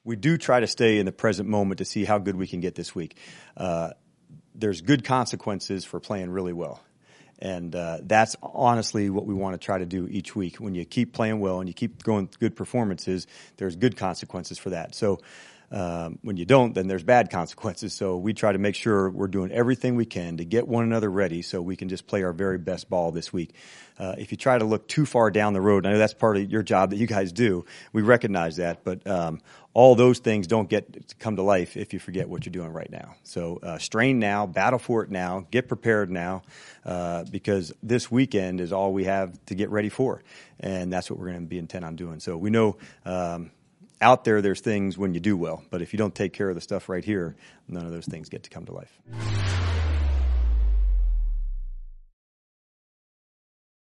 we do try to stay in the present moment to see how good we can get this week. There's good consequences for playing really well. And that's honestly what we want to try to do each week. When you keep playing well and you keep going good performances, there's good consequences for that. So when you don't, then there's bad consequences. So we try to make sure we're doing everything we can to get one another ready so we can just play our very best ball this week. If you try to look too far down the road, I know that's part of your job that you guys do. We recognize that, but all those things don't get to come to life if you forget what you're doing right now. So strain now, battle for it now, get prepared now, because this weekend is all we have to get ready for, and that's what we're going to be intent on doing. So we know out there's things when you do well, but if you don't take care of the stuff right here, none of those things get to come to life.